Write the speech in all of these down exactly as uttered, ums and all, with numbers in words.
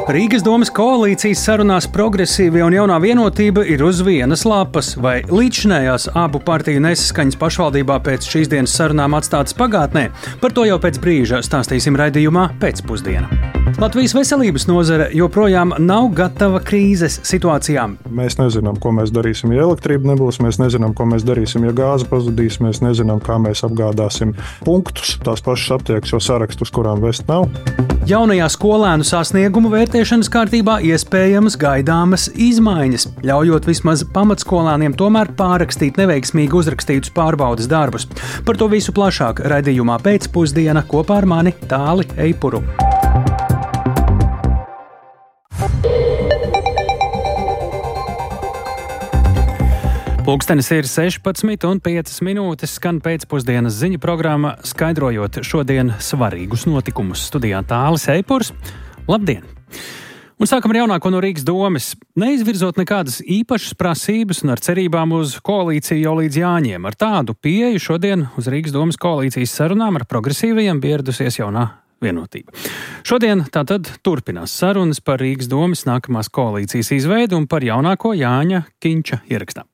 Rīgas domas koalīcijas sarunās Progresīvie un Jaunā vienotība ir uz vienas lapas, vai līdzšinējās abu partiju nesaskaņas pašvaldībā pēc šīs dienas sarunām atstātas pagātnē. Par to jau pēc brīža stāstīsim raidījumā Pēcpusdiena. Latvijas veselības nozare joprojām nav gatava krīzes situācijām. Mēs nezinām, ko mēs darīsim, ja elektrība nebūs, mēs nezinām, ko mēs darīsim, ja gāze pazudīs, mēs nezinām, kā mēs apgādāsim punktus, tās pašas aptiekas, jo sarakstus, kurām vest nav. Jaunajā skolēnu sasniegumu vērtēšanas kārtībā iespējamas gaidāmas izmaiņas, ļaujot vismaz pamatskolēniem tomēr pārrakstīt neveiksmīgi uzrakstītus pārbaudes darbus. Par to visu plašāk raidījumā Pēcpusdiena kopā ar mani Tāli Eipuru. Pulkstenis ir sešpadsmit un piecas minūtes, skan pēcpusdienas ziņu programma, skaidrojot šodien svarīgus notikumus. Studijā Tālis Eipurs. Labdien! Un sākam ar jaunāko no Rīgas domes. Neizvirzot nekādas īpašas prasības un ar cerībām uz koalīciju jau līdz Jāņiem. Ar tādu pieeju šodien uz Rīgas domes koalīcijas sarunām ar progresīvajiem ieradusies Jaunā vienotība. Šodien tātad turpinās sarunas par Rīgas domes nākamās koalīcijas izveidu un par jaunāko Jāņa Kinča ierakstā.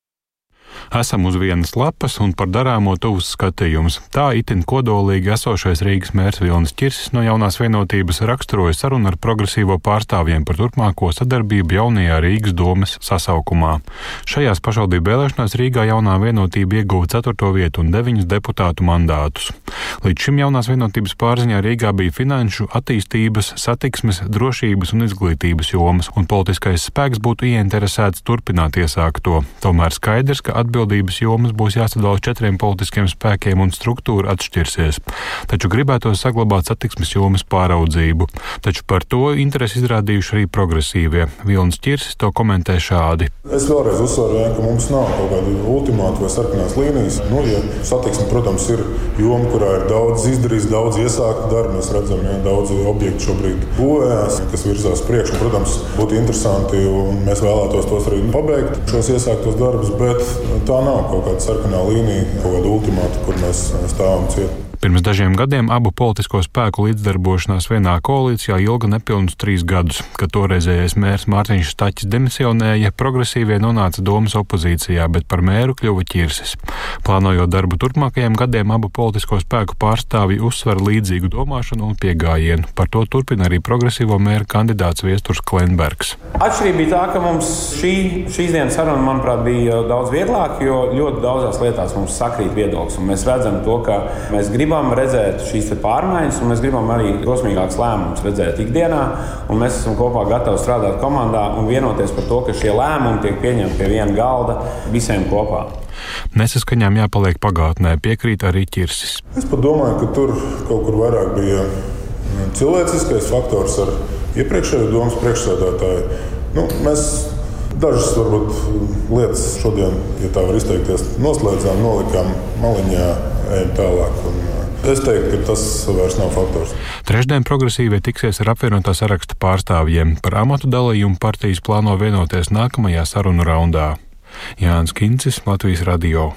Esam uz vienas lapas un par darāmo tuvs skatījums. Tā itin kodolīgi esošais Rīgas mērs Vilnis Ķirsis no Jaunās vienotības raksturoja sarunu ar progresīvo pārstāvjiem par turpmāko sadarbību jaunajā Rīgas domes sasaukumā. Šajās pašvaldību vēlēšanās Rīgā Jaunā vienotība ieguva ceturto vietu un deviņus deputātu mandātus. Līdz šim Jaunās vienotības pārziņā Rīgā bija finanšu, attīstības, satiksmes, drošības un izglītības jomas, un politiskais spēks būtu ieinteresēts turpināt iesākto. Tomēr skaidrs, ka atbildības jomas būs jāsadala četriem politiskiem spēkiem un struktūra atšķirsies. Taču gribētos saglabāt satiksmes jomas pāraudzību. Taču par to interesi izrādījuši arī progresīvie. Vilnis Ķirsis to komentē šādi. Es vēlreiz uzsveru, ka mums nav kaut kāda ultimāta vai sarkanās līnijas. Nu, ja satiksme, protams, ir joma, kurā ir daudz izdarījis, daudz iesāktu darbu. Mēs redzam, ja daudz objektu šobrīd būvējās, kas virzās priekš. Un, protams, būtu interesanti un mēs vēlētos tos arī pabeigt, šos iesāktos darbus, bet tā nav kaut kāda sarkanā līnija, kaut kāda ultimāta, kur mēs stāvam ciet. Pirms dažiem gadiem abu politisko spēku līdzdarbošanās vienā koalīcijā ilga nepilnus trīs gadus. Kad toreizējais mērs Mārtiņš Staķis demisionēja, progresīvie nonāca domas opozīcijā, bet par mēru kļuva Ķirsis. Plānojot darbu turpmākajiem gadiem, abu politisko spēku pārstāvji uzsver līdzīgu domāšanu un piegājienu. Par to turpina arī progresīvo mēra kandidāts Viesturs Klenbergs. Atšķirība bija tā, ka mums šī, šīs dienas saruna, manuprāt, bija daudz vieglāk, jo ļoti daudzās lietās mums sakrīt viedoklis. Un mēs redzam to, ka mēs gribam gribam redzēt šīs pārmaiņas, un mēs gribam arī drosmīgākus lēmumus redzēt ikdienā, un mēs esam kopā gatavi strādāt komandā un vienoties par to, ka šie lēmumi tiek pieņemti pie viena galda visiem kopā. Nesaskaņām jāpaliek pagātnē, piekrīt arī Ķirsis. Es pat domāju, ka tur kaut kur vairāk bija cilvēciskais faktors ar iepriekšējo domas priekšsēdētāju. Nu, mēs dažas varbūt lietas šodien, ja tā var izteikties, noslēdzām, nolikām maliņā, ejam tālāk. Un es teiktu, ka tas vairs nav faktors. Trešdien progresīvie tiksies ar apvienotā saraksta pārstāvjiem. Par amatu dalījumu partijas plāno vienoties nākamajā sarunu raundā. Jānis Kincis, Latvijas radio.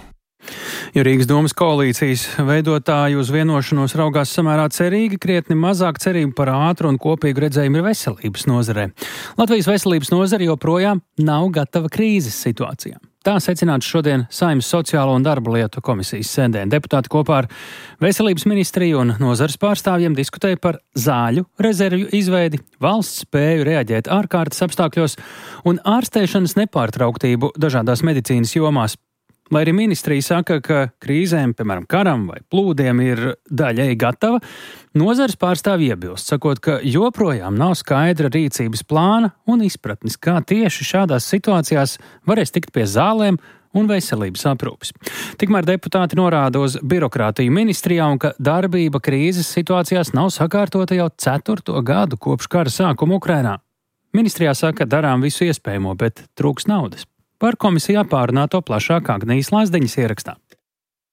Jo Rīgas domas koalīcijas veidotāji uz vienošanos raugās samērā cerīgi, krietni mazāk cerību par ātru un kopīgu redzējumu ir veselības nozarē. Latvijas veselības nozare joprojām nav gatava krīzes situācijām. Tā secināts šodien Saeimas sociālo un darba lietu komisijas sēdē. Deputāti kopā ar veselības ministriju un nozares pārstāvjiem diskutēja par zāļu rezervju izveidi, valsts spēju reaģēt ārkārtas apstākļos un ārstēšanas nepārtrauktību dažādās medicīnas jomās. Lai arī ministrija saka, ka krīzēm, piemēram, karam vai plūdiem ir daļēji gatava, nozares pārstāvji iebilst, sakot, ka joprojām nav skaidra rīcības plāna un izpratnes, kā tieši šādās situācijās varēs tikt pie zālēm un veselības aprūpes. Tikmēr deputāti norāda uz birokrātiju ministrijā un ka darbība krīzes situācijās nav sakārtota jau ceturto gadu kopš kara sākuma Ukrainā. Ministrijā saka, darām visu iespējamo, bet trūks naudas. Par komisijā pārunāto plašāk Agnijas Lazdiņas ierakstā.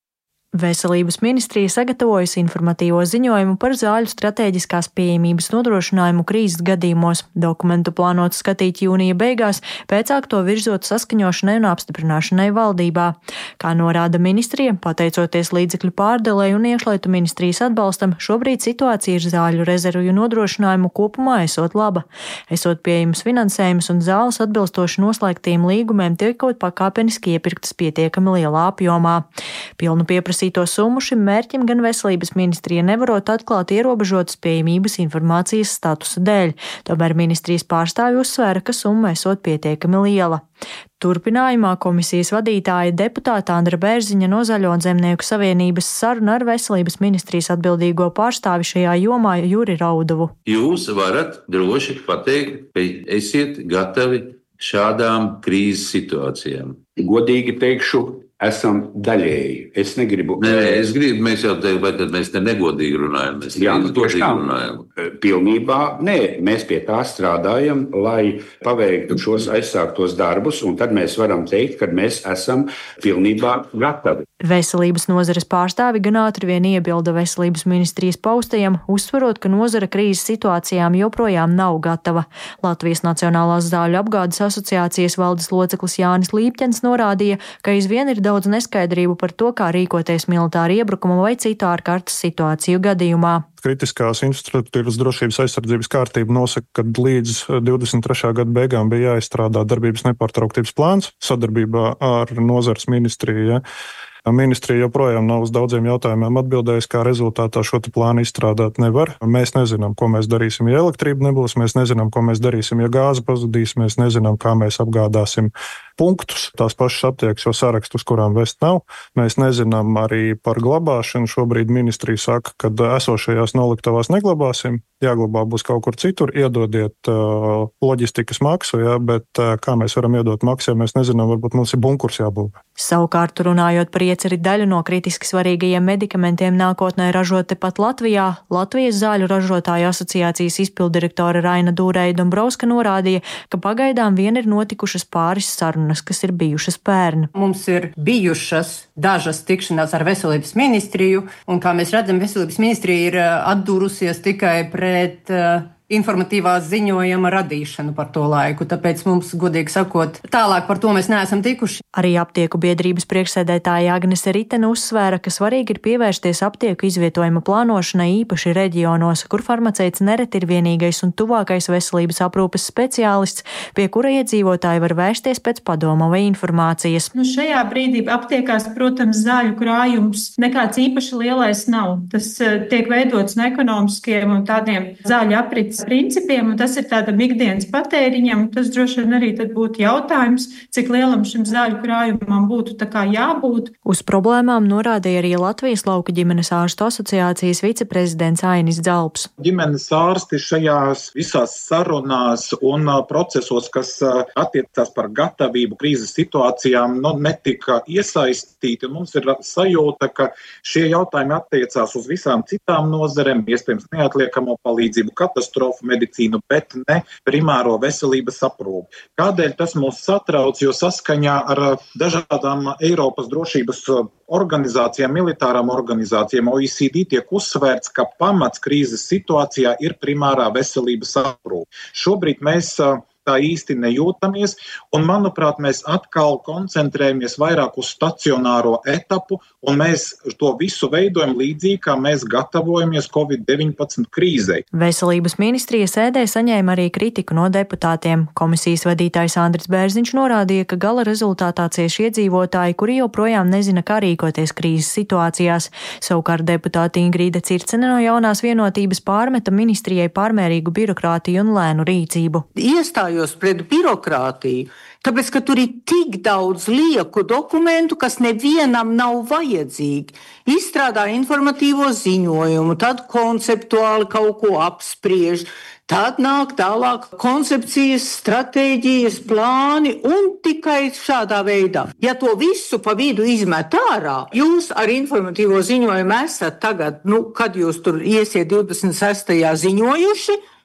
Veselības ministrija sagatavojusi informatīvo ziņojumu par zāļu stratēģiskās pieejamības nodrošinājumu krīzes gadījumos. Dokumentu plānots skatīt jūnija beigās, pēcāk to virzot saskaņošanai un apstiprināšanai valdībā. Kā norāda ministrija, pateicoties līdzekļu pārdalei un iekšlietu ministrijas atbalstam, šobrīd situācija ir zāļu rezervju nodrošinājumu kopumā esot laba. Esot pieejams finansējums un zāles atbilstoši noslēgtiem līgumiem tiekot pakāpeniski iepirktas pietiekami lielā apjomā. Pilnu pieprasījumu to summu šim mērķim gan veselības ministrija nevarot atklāt ierobežotas pieejamības informācijas statusa dēļ, tomēr ministrijas pārstāvji uzsvēra, ka summa esot pietiekami liela. Turpinājumā komisijas vadītāja deputāta Andra Bērziņa no Zaļo un Zemnieku savienības saruna ar veselības ministrijas atbildīgo pārstāvi šajā jomā Juri Raudovu. Jūs varat droši pateikt, ka esiet gatavi šādām krīzes situācijām. Godīgi teikšu, esam daļēji. Es negribu. Nē, nē, es gribu, mēs jau teiktu, vai tad mēs te negodīgi runājam. Mēs Jā, tieši tā. Runājam. Pilnībā, nē, mēs pie tā strādājam, lai paveiktu šos aizsāktos darbus, un tad mēs varam teikt, ka mēs esam pilnībā gatavi. Veselības nozares pārstāvi gan ātri vien iebilda veselības ministrijas paustajam, uzsverot, ka nozara krīzes situācijām joprojām nav gatava. Latvijas Nacionālās zāļu apgādes asociācijas valdes loceklis Jānis Līpķens norādīja, ka aizvien ir daudz neskaidrību par to, kā rīkoties militāra iebrukuma vai citu ārkārtas situāciju gadījumā. Kritiskās infrastruktūras drošības aizsardzības kārtība nosaka, ka līdz divdesmit trešā gada beigām bija jāizstrādā darbības nepārtrauktības plāns sadarbībā ar nozares ministriju. Ja. Ministrija joprojām nav uz daudziem jautājumiem atbildējusi, kā rezultātā šo plānu izstrādāt nevar. Mēs nezinām, ko mēs darīsim, ja elektrība nebūs, mēs nezinām, ko mēs darīsim, ja gāze pazudīs, mēs nezinām, kā mēs apgādāsim punktus, tās pašas aptiekas, jo sarakstu, uz kurām vest nav. Mēs nezinām arī par glabāšanu. Šobrīd ministrija saka, ka esošajās noliktavās neglabāsim, jāglabā būs kaut kur citur, iedodiet uh, loģistikas maksu, ja, bet uh, kā mēs varam iedot maksu, ja mēs nezinām, varbūt mums ir bunkurs jābūvē. Savukārt, runājot par ieceri daļu no kritiski svarīgajiem medikamentiem nākotnē ražot tepat Latvijā, Latvijas zāļu ražotāju asociācijas izpildirektore Raina Dūreja Dombrovska norādīja, ka pagaidām vien ir notikušas pāris sarunas, kas ir bijušas pērn. Mums ir bijušas dažas tikšanās ar veselības ministriju, un kā mēs redzam, veselības ministrija ir atdūrusies tikai pret uh, informatīvā ziņojuma radīšanu par to laiku, tāpēc mums, godīgi sakot, tālāk par to mēs neesam tikuši. Arī aptieku biedrības priekšsēdētāja Agnese Ritene uzsvēra, ka svarīgi ir pievērsties aptieku izvietojuma plānošanai īpaši reģionos, kur farmaceits nereti ir vienīgais un tuvākais veselības aprūpes speciālists, pie kura iedzīvotāji var vērsties pēc padoma vai informācijas. Nu, šajā brīdī aptiekās, protams, zāļu krājums nekāds īpaši lielais nav. Tas uh, tiek veidots no ekonomiskiem un tādiem zāļu aprits principiem, un tas ir tādam ikdienas patēriņam. Tas droši vien arī tad būtu jautājums, cik lielam šim zāļu krājumam būtu tā kā jābūt. Uz problēmām norādīja arī Latvijas lauku ģimenes ārstu asociācijas viceprezidents Ainis Dzalps. Ģimenes ārsti šajās visās sarunās un procesos, kas attiecās par gatavību krīzes situācijām, nu, netika iesaistīti. Mums ir sajūta, ka šie jautājumi attiecās uz visām citām nozarēm, iespējams neatliekamo palīdzību, katastrofu medicīnu, bet ne primāro veselības aprūpi. Kādēļ tas mūs satrauc, jo saskaņā ar dažādām Eiropas drošības organizācijām, militārām organizācijām O E C D tiek uzsvērts, ka pamats krīzes situācijā ir primārā veselības aprūpe. Šobrīd mēs tā īsti nejūtamies, un, manuprāt, mēs atkal koncentrējamies vairāk uz stacionāro etapu, un mēs to visu veidojam līdzīgi, kā mēs gatavojamies covid deviņpadsmit krīzei. Veselības ministrija sēdē saņēma arī kritiku no deputātiem. Komisijas vadītājs Andris Bērziņš norādīja, ka gala rezultātā cieši iedzīvotāji, kuri joprojām nezina, kā rīkoties krīzes situācijās. Savukārt deputāte Ingrīda Circene no Jaunās vienotības pārmeta ministrijai pārmērīgu birokrātiju un lēnu rīcību. Iestāju pret birokrātiju, tāpēc, ka tur ir tik daudz lieku dokumentu, kas nevienam nav vajadzīgi. Izstrādā informatīvo ziņojumu, tad konceptuāli kaut ko apspriež, tad nāk tālāk koncepcijas, stratēģijas, plāni un tikai šādā veidā. Ja to visu pa vidu izmet ārā, jūs ar informatīvo ziņojumu esat tagad, nu, kad jūs tur iesiet divdesmit sestajā ziņojuši,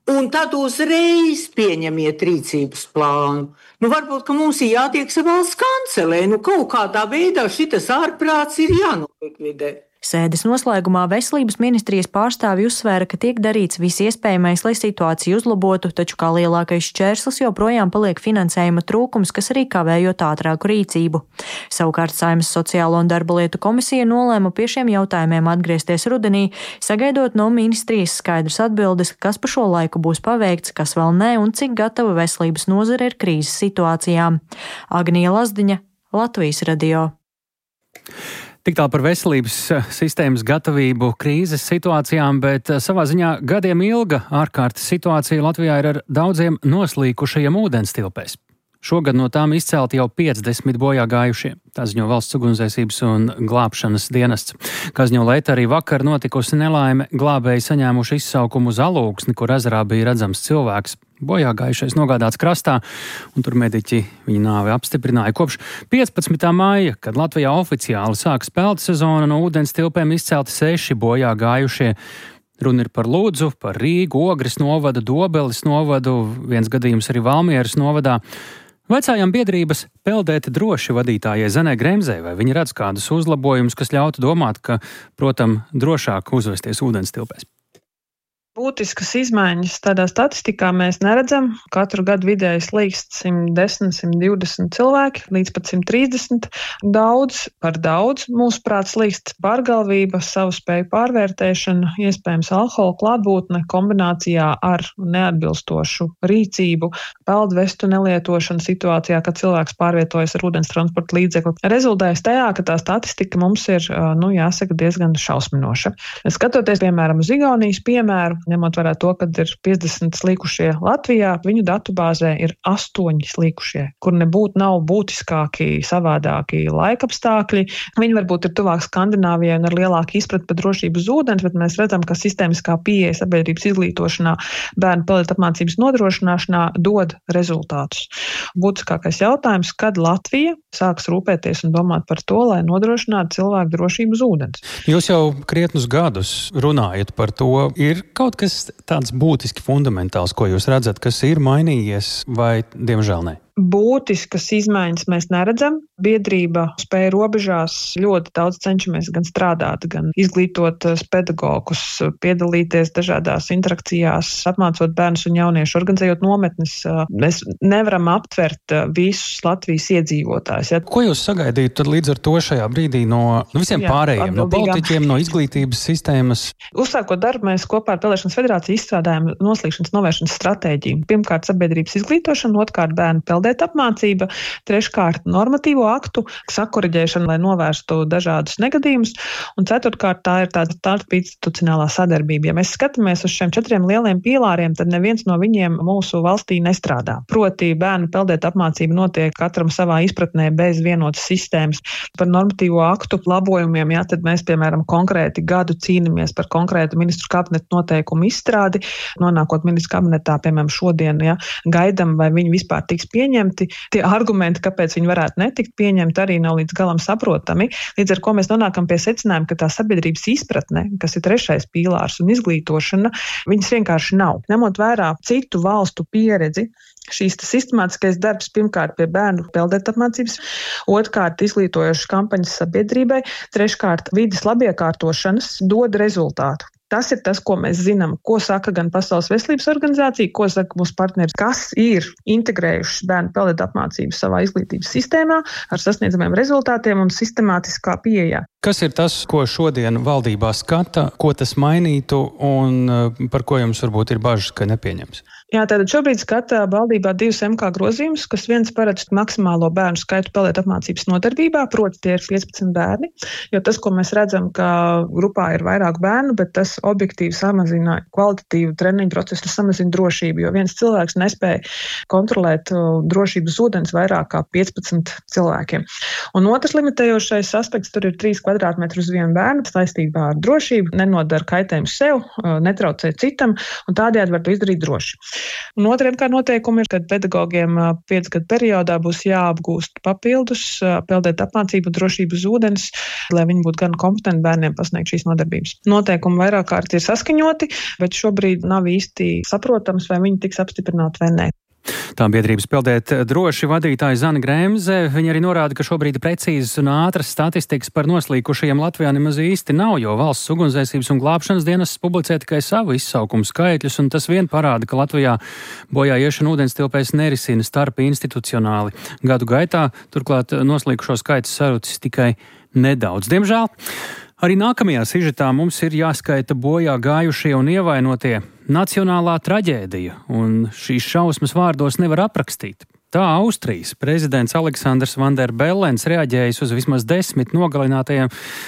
un tad uzreiz pieņemiet rīcības plānu. Nu, varbūt, ka mums ir jātiek valsts kancelē, nu kaut kādā veidā šitas ārprāts ir jānolikvidē. Sēdes noslēgumā Veselības ministrijas pārstāvji uzsvēra, ka tiek darīts viss iespējamais, lai situāciju uzlabotu, taču kā lielākais šķērslis joprojām paliek finansējuma trūkums, kas arī kavējot ātrāku rīcību. Savukārt Saeimas sociālo un darba lietu komisija nolēma pie šiem jautājumiem atgriezties rudenī, sagaidot no ministrijas skaidras atbildes, kas pa šo laiku būs paveikts, kas vēl nē un cik gatava veselības nozare ir krīzes situācijām. Agnija Lazdiņa, Latvijas radio. Tik tālu par veselības sistēmas gatavību krīzes situācijām, bet savā ziņā gadiem ilga ārkārtas situācija Latvijā ir ar daudziem noslīkušajiem ūdenstilpēs. Šogad no tām izcelti jau piecdesmit bojā gājušie. Tā ziņo Valsts ugunsdzēsības un glābšanas dienests. Kā ziņo Leita, arī vakar notikusi nelaime, glābēji saņēmuši izsaukumu uz Alūksni, kur ezerā bija redzams cilvēks. Bojā gājušais nogādāts krastā, un tur mediķi viņa nāvi apstiprināja. Kopš piecpadsmitā maija, kad Latvijā oficiāli sākas peldu sezona, no ūdens tilpēm izcelti seši bojā gājušie. Runa ir par Ludzu, par Rīgu, Ogres novadu, Dobeles novadu, viens gadījums arī Valmieras novadā. Vecājām biedrības Peldēt droši vadītājai Zanai Gremzei, vai viņi redz kādus uzlabojumus, kas ļautu domāt, ka, protams, drošāk uzvesties ūdens tilpēs? Būtiskas izmaiņas tādā statistikā mēs neredzam. Katru gadu vidēji slīkst simt desmit, simt divdesmit cilvēki, līdz pat simt trīsdesmit. Daudz par daudz. Mūsuprāt, slīkst pārgalvība, savu spēju pārvērtēšana, iespējams alkohola klātbūtne kombinācijā ar neatbilstošu rīcību, peldvestu nelietošanu situācijā, kad cilvēks pārvietojas ar ūdens transporta līdzekli. Rezultējas tajā, ka tā statistika mums ir, nu, jāsaka, diezgan šausminoša. Skatoties, piemēram, uz Igaunijas piemēru, ņemot vērā to, kad ir piecdesmit slīkušie Latvijā, viņu datubāzē ir astoņi slīkušie, kur nebūtu nav būtiskāki, savādāki laikapstākļi. Viņi varbūt ir tuvāk Skandināvijai un ar lielāku izpratni par drošību uz ūdens, bet mēs redzam, ka sistēmiskā pieeja sabiedrības izglītošanā, bērnu peldēt apmācības nodrošināšanā dod rezultātus. Būtiskākais jautājums, kad Latvija sāks rūpēties un domāt par to, lai nodrošinātu cilvēku drošību uz ūdens. Jūs jau krietnus gadus runājat par to. Ir kaut kas tāds būtiski fundamentāls, ko jūs redzat, kas ir mainījies vai diemžēl ne? Būtiskas izmaiņas mēs neredzam. Biedrība spēja robežās ļoti daudz cenšamies gan strādāt, gan izglītot pedagogus, piedalīties dažādās interakcijās, apmācot bērnus un jauniešus, organizējot nometnes. Mēs nevaram aptvert visus Latvijas iedzīvotājus. Ja? Ko jūs sagaidītu tad līdz ar to šajā brīdī no, no visiem Jā, pārējiem, no politiķiem, no izglītības sistēmas? Uzsākot darbu, mēs kopā ar Peldēšanas federāciju izstrādājam noslīkšanas novēršanas stratēģiju. Pirmkārt, sabiedrības izglītošana, otrkārt, bērnu peldēt apmācība, treškārt normatīvo aktu sakoriģēšana, lai novērstu dažādus negadījumus, un ceturtkārt tā ir tāda starpinstitucionālā sadarbība. Ja mēs skatāmies uz šiem četriem lieliem pīlāriem, tad neviens no viņiem mūsu valstī nestrādā. Proti bērnu peldēt apmācība notiek katram savā izpratnē bez vienotas sistēmas. Par normatīvo aktu labojumiem, ja, tad mēs, piemēram, konkrēti gadu cīnāmies par konkrētu ministru kabineta noteikumu izstrādi, nonākot ministru kabinetā, piemēram, šodien, ja, gaidam, vai viņi vispār tiks pieņemti. Tie argumenti, kāpēc viņi varētu netikt pieņemti, arī nav līdz galam saprotami. Līdz ar ko mēs nonākam pie secinājuma, ka tā sabiedrības izpratne, kas ir trešais pīlārs un izglītošana, viņas vienkārši nav. Ņemot vērā citu valstu pieredzi, šīs sistemātiskais darbs pirmkārt pie bērnu peldēt apmācības, otrkārt izglītojošas kampaņas sabiedrībai, treškārt vides labiekārtošanas dod rezultātu. Tas ir tas, ko mēs zinām, ko saka gan Pasaules veselības organizācija, ko saka mūsu partneri, kas ir integrējuši bērnu peldēt apmācību savā izglītības sistēmā ar sasniedzamiem rezultātiem un sistemātiskā pieejā. Kas ir tas, ko šodien valdībā skata, ko tas mainītu un par ko jums varbūt ir bažas, ka nepieņems? Jā, tātad šobrīd skata valdībā divus M K grozījumus, kas viens paredz maksimālo bērnu skaitu peldēt apmācības nodarbībā, proti tie ir piecpadsmit bērni, jo tas, ko mēs redzam, ka grupā ir vairāk bērnu, bet tas objektīvi samazina kvalitatīvu treniņu procesu, samazina drošību, jo viens cilvēks nespēja kontrolēt drošības ūdens vairāk kā piecpadsmit cilvēkiem. Un otrs limitējošais aspekts, tur ir trīs kvadrātmetru uz vienu bērnu saistībā ar drošību, nenodara kaitējumu sev, netraucē citam, un tādējādi var to izdarīt droši. Un otriem kā noteikumi ir, ka pedagogiem piecu gadu periodā būs jāapgūst papildus, peldēt apmācību drošību uz ūdens, lai viņi būtu gan kompetenti bērniem pasniegt šīs nodarbības. Noteikumi vairāk kārt ir saskaņoti, bet šobrīd nav īsti saprotams, vai viņi tiks apstiprināti vai nē. Tā biedrības Peldēt droši vadītāja Zana Grēmze. Viņa arī norāda, ka šobrīd precīzas un ātras statistikas par noslīkušajiem Latvijā nemaz īsti nav, jo valsts ugunsdzēsības un glābšanas dienas publicē tikai savu izsaukumu skaitļus, un tas vien parāda, ka Latvijā bojā iešana ūdenstilpēs nerisina starp institucionāli. Gadu gaitā turklāt noslīkušo skaits sarucis tikai nedaudz. Diemžēl arī nākamajā sižetā mums ir jāskaita bojā gājušie un ievainotie. Nacionālā traģēdija, un šīs šausmas vārdos nevar aprakstīt. Tā Austrijas prezidents Aleksandrs Vanderbellens reaģējis uz vismaz desmit nogalinātajiem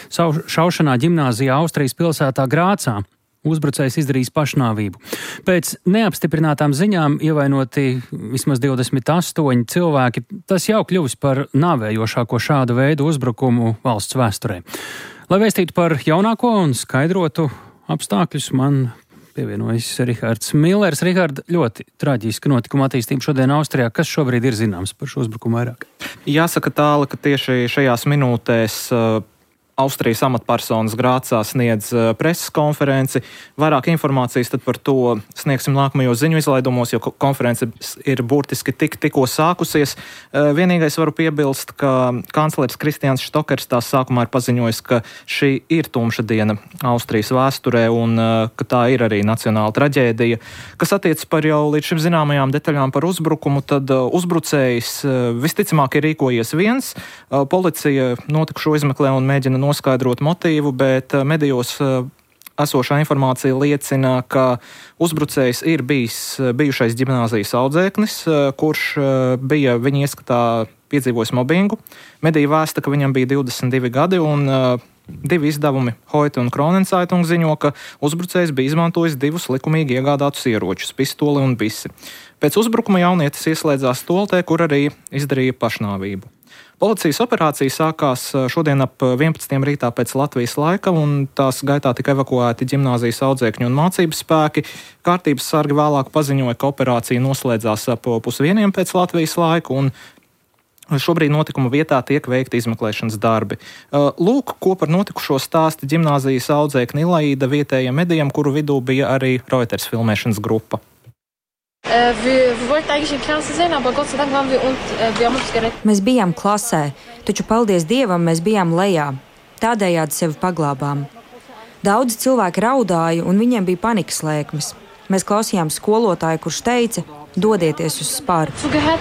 šaušanā ģimnāzijā Austrijas pilsētā Grācā. Uzbrucējs izdarījis pašnāvību. Pēc neapstiprinātām ziņām ievainoti vismaz divdesmit astoņi cilvēki. Tas jau kļuvis par nāvējošāko šāda veida uzbrukumu valsts vēsturē. Lai vēstītu par jaunāko un skaidrotu apstākļus, man pievienojas Rihards Millers. Rihard, ļoti traģiska notikuma attīstība šodien Austrijā. Kas šobrīd ir zināms par šo uzbrukumu vairāk? Jāsaka tāli, ka tieši šajās minūtēs Austrijas amatpersonas Grācā sniedz preses konferenci. Vairāk informācijas tad par to sniegsim nākamajos ziņu izlaidumos, jo konference ir burtiski tik, tikko sākusies. Vienīgais varu piebilst, ka kancleris Kristians Štokers tās sākumā ir paziņojis, ka šī ir tumša diena Austrijas vēsturē un ka tā ir arī nacionāla traģēdija. Kas attiec par jau līdz šim zināmajām detaļām par uzbrukumu, tad uzbrucējs visticamāk ir rīkojies viens. Policija notikušo izmeklē un mēģina noskaidrot motīvu, bet medijos esošā informācija liecina, ka uzbrucējs ir bijis bijušais ģimnāzijas audzēknis, kurš bija viņa ieskatā piedzīvojis mobbingu. Mediji vēsta, ka viņam bija divdesmit divi gadi un divi izdevumi Heute un Kronenzeitung ziņo, ka uzbrucējs bija izmantojis divus likumīgi iegādātus ieročus – pistoli un bisi. Pēc uzbrukuma jaunietis ieslēdzās stoltē, kur arī izdarīja pašnāvību. Policijas operācija sākās šodien ap vienpadsmitiem rītā pēc Latvijas laika, un tās gaitā tika evakuēti ģimnāzijas audzēkņu un mācības spēki. Kārtības sargi vēlāk paziņoja, ka operācija noslēdzās ap pusvieniem pēc Latvijas laika, un šobrīd notikuma vietā tiek veikti izmeklēšanas darbi. Lūk, ko par notikušo stāsta ģimnāzijas audzēkņa Ilaida vietējiem medijiem, kuru vidū bija arī Reuters filmēšanas grupa. Mēs bijām klasē, taču paldies Dievam mēs bijām lejā. Tādējādi sevi paglābām. Daudzi cilvēki raudāja un viņiem bija panikas lēkmes. Mēs klausījām skolotāju, kurš teica, dodieties uz spāru.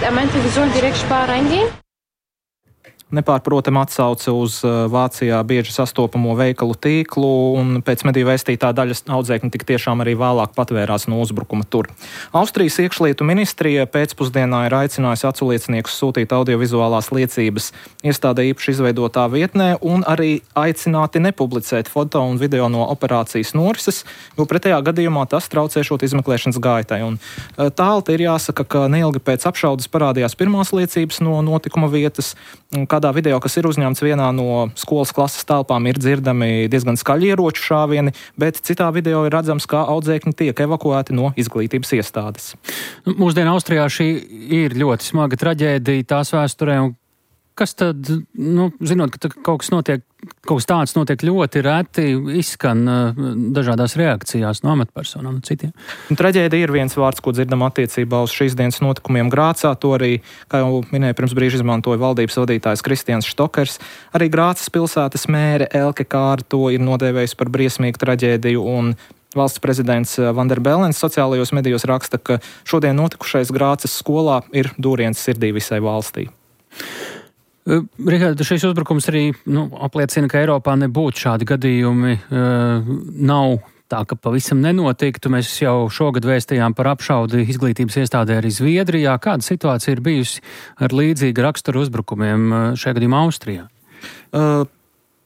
Nepārprotam atsauce uz Vācijā bieži sastopamo veikalu tīklu, un pēc mediju vēstītā daļas audzēkņi tik tiešām arī vēlāk patvērās no uzbrukuma tur. Austrijas iekšlietu ministrija pēcpusdienā ir aicinājusi aculieciniekus sūtīt audiovizuālās liecības iestādē īpaši izveidotā vietnē un arī aicināti nepublicēt foto un video no operācijas norises, jo pretējā gadījumā tas traucēšot izmeklēšanas gaitai. Un tālti ir jāsaka, ka neilgi pēc apšaudes parādījās pirmās liecības no notikuma vietas. Kādā video, kas ir uzņemts vienā no skolas klases telpām, ir dzirdami diezgan skaļi ieroču šāvieni, bet citā video ir redzams, kā audzēkņi tiek evakuēti no izglītības iestādes. Mūsdienu Austrijā šī ir ļoti smaga traģēdija tās vēsturē. Kas tad, nu, zinot, ka kaut kas notiek, kaut kas tāds notiek ļoti reti, izskan uh, dažādās reakcijās no amatpersonām un citiem? Traģēdija ir viens vārds, ko dzirdam attiecībā uz šīs dienas notikumiem Grācā. To arī, kā jau minēju, pirms brīža izmantoja valdības vadītājs Kristians Štokers. Arī Grācas pilsētas mēre Elke Kāra to ir nodēvējis par briesmīgu traģēdiju, un valsts prezidents Vanderbellens sociālajos medijos raksta, ka šodien notikušais Grācas skolā ir dūriens sirdī visai valstī. Rihard, šis uzbrukums arī nu, apliecina, ka Eiropā nebūtu šādi gadījumi. Nav tā, ka pavisam nenotiktu. Mēs jau šogad vēstījām par apšaudi izglītības iestādē arī Zviedrijā. Kāda situācija ir bijusi ar līdzīga rakstura uzbrukumiem šajā gadījumā Austrijā? Uh.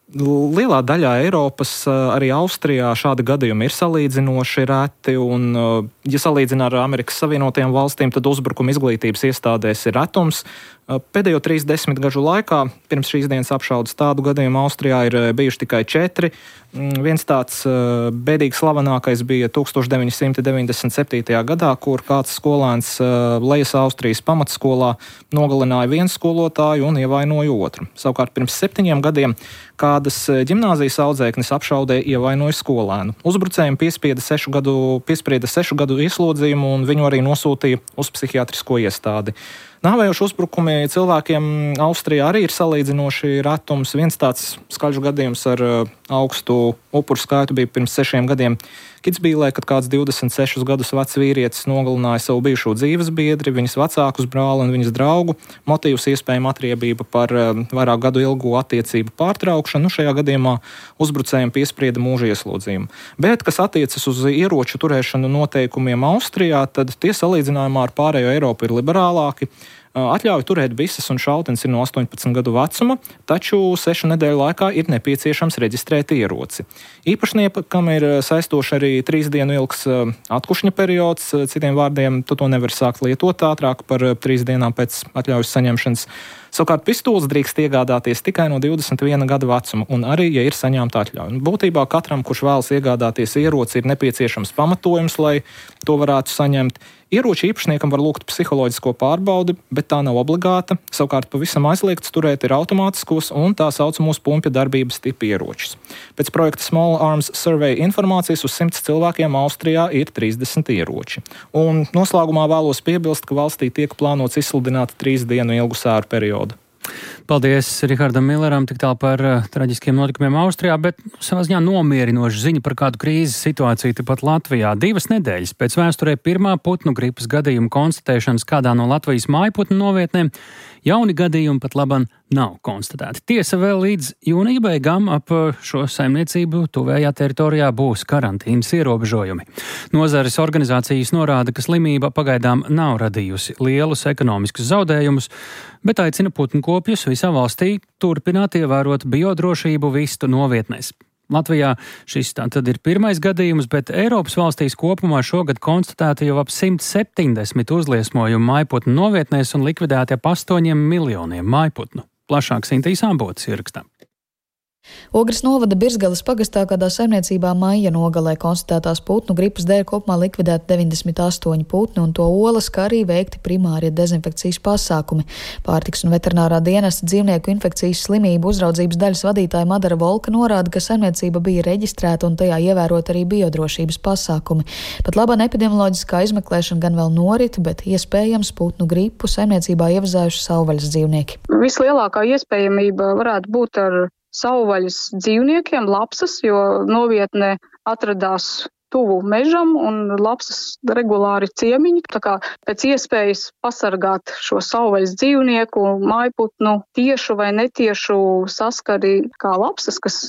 Lielā daļā Eiropas, arī Austrijā, šādi gadījumi ir salīdzinoši reti, un, ja salīdzina ar Amerikas Savienotajām valstīm, tad uzbrukuma izglītības iestādēs ir retums. Pēdējo trīs desmitgažu laikā, pirms šīs dienas apšaudas tādu gadījumu Austrijā, ir bijuši tikai četri. Viens tāds bēdīgi slavenākais bija tukstovš deviņsimt deviņdesmit septītajā gadā, kur kāds skolēns Lejas Austrijas pamatskolā nogalināja vienu skolotāju un ievainoja otru. Savukārt pirms septiņiem gadiem kādas ģimnāzijas audzēknis apšaudē ievainoja skolēnu. Uzbrucējiem piesprieda sešu gadu, piesprieda sešu gadu ieslodzījumu un viņu arī nosūtīja uz psihiatrisko iestādi. Nāvējoši uzbrukumi cilvēkiem Austrijā arī ir salīdzinoši retums. Viens tāds skaļš gadījums ar augstu upuru skaitu bija pirms sešiem gadiem Kitzbīlē, kad kāds divdesmit sešus gadus vecs vīrietis nogalināja savu bijušo dzīves biedri, viņas vecākus brāli un viņas draugu. Motīvs iespējama atriebība par vairāk gadu ilgu attiecību pārtraukšanu. Šajā gadījumā uzbrucējiem piesprieda mūža ieslodzījumu. Bet, kas attiecas uz ieroču turēšanu noteikumiem Austrijā, tad tie salīdzinājumā ar pārējo Eiropu ir liberālāki. Atļauja turēt bises un šautenes ir no astoņpadsmit gadu vecuma, taču sešu nedēļu laikā ir nepieciešams reģistrēt ieroci. Īpašniekam ir saistoši arī trīs dienu ilgs atkušņa periods, citiem vārdiem, tu to nevar sākt lietot ātrāk par trīs dienām pēc atļaujas saņemšanas. Savukārt pistoles drīkst iegādāties tikai no divdesmit viena gada vecuma, un arī, ja ir saņemta atļauja. Būtībā katram, kurš vēlas iegādāties ieroci, ir nepieciešams pamatojums, lai to varētu saņemt. Ieroču īpašniekam var lūgt psiholoģisko pārbaudi, bet tā nav obligāta. Savukārt pavisam aizliegts turēt ir automātiskos un tā saucamos pumpja darbības tipa ieročus. Pēc projekta Small Arms Survey informācijas uz simts cilvēkiem Austrijā ir trīsdesmit ieroči. Un noslēgumā vēlos piebilst, ka valstī tiek plānots izsludināt trīs dienu ilgu sēru periodu. Paldies Rihardam Milleram tik tālu par uh, traģiskiem notikumiem Austrijā, bet savā ziņā nomierinoša ziņa par kādu krīzes situāciju tepat Latvijā. Divas nedēļas pēc vēsturē pirmā putnu gripas gadījuma konstatēšanas kādā no Latvijas mājputnu novietnēm jauni gadījumi pat laban nav konstatēti. Tiesa, vēl līdz jūnija beigām ap šo saimniecību tuvējā teritorijā būs karantīnas ierobežojumi. Nozares organizācijas norāda, ka slimība pagaidām nav radījusi lielus ekonomiskus zaudējumus, bet aicina putnkopjus visā valstī turpināt ievērot biodrošību vistu novietnēs. Latvijā šis tātad ir pirmais gadījums, bet Eiropas valstīs kopumā šogad konstatēti jau ap simt septiņdesmit uzliesmojumu mājputnu novietnēs un likvidēti ap astoņiem miljoniem mājputnu. Plašāk Sintīs Ambotas ierakstā. Ogres novada Birzgalas pagastā kādā saimniecībā maija nogalē konstatētās putnu gripas dēļ kopumā likvidēti deviņdesmit astoņi putni un to olas, kā arī veikti primārie dezinfekcijas pasākumi. Pārtiks un veterinārā dienesta dzīvnieku infekcijas slimību uzraudzības daļas vadītāja Madara Volka norāda, ka saimniecība bija reģistrēta un tajā ievērot arī biodrošības pasākumi. Pat labā epidemioloģiskā izmeklēšana gan vēl norit, bet iespējams putnu gripu saimniecībā ievazājuši savvaļas dzīvnieki. Vislielākā iespējamība varētu būt ar savvaļas dzīvniekiem, lapsas, jo novietne atradās tuvu mežam un lapsas regulāri ciemiņi. Tā kā pēc iespējas pasargāt šo savvaļas dzīvnieku, mājputnu tiešu vai netiešu saskari kā lapsas, kas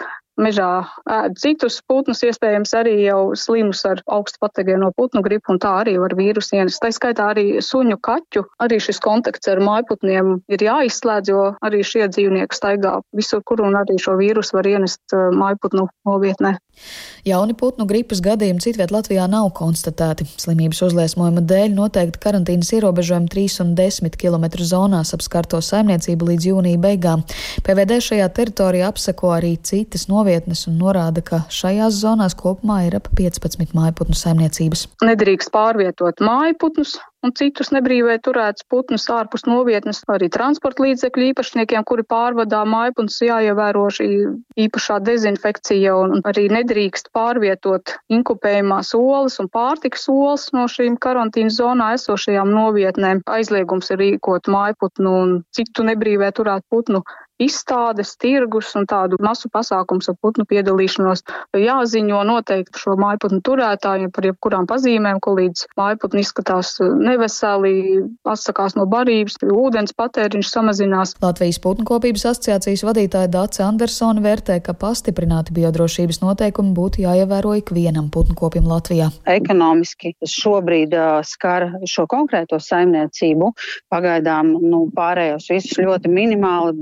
mežā ēd citus putnus, iespējams arī jau slimus ar augstu patogēno putnu gripu, un tā arī var vīrusu ienest. Tā skaitā arī suņu, kaķu, arī šis kontakts ar mājputniem ir jāizslēdz, jo arī šie dzīvnieki staigā visur, kur un arī šo vīrusu var ienest mājputnu novietnē. Jauni putnu gripas gadījumi citviet Latvijā nav konstatēti. Slimības uzliesmojuma dēļ noteikti karantīnas ierobežojumi trīs un desmit kilometru zonās ap skarto saimniecību līdz jūnija beigām. P V D šajā teritorijā apseko arī citas novietnes un norāda, ka šajās zonās kopumā ir ap piecpadsmit mājputnu saimniecības. Nedrīkst pārvietot mājputnus un citus nebrīvē turētus putnus ārpus novietnes. Arī transporta līdzekļu īpašniekiem, kuri pārvadā mājputnus, jāievēro šī īpašā dezinfekcija, un arī nedrīkst pārvietot inkubējumās olas un pārtikas olas no šīm karantīnas zonā esošajām novietnēm. Aizliegums ir rīkot mājputnu un citu nebrīvē turētu putnu izstādes, tirgus un tādu masu pasākums ar putnu piedalīšanos. Jāziņo noteikti šo mājputnu turētājiem par jebkurām pazīmēm, ko līdz mājputni izskatās neveseli, atsakās no barības, ūdens patēriņš samazinās. Latvijas putnkopības asociācijas vadītāja Dace Andersone vērtē, ka pastiprināti biodrošības noteikumi būtu jāievēro ikvienam putnkopim Latvijā. Ekonomiski šobrīd uh, skar šo konkrēto saimniecību. Pagaidām nu, pārējos visus ļoti minimāli, bet ja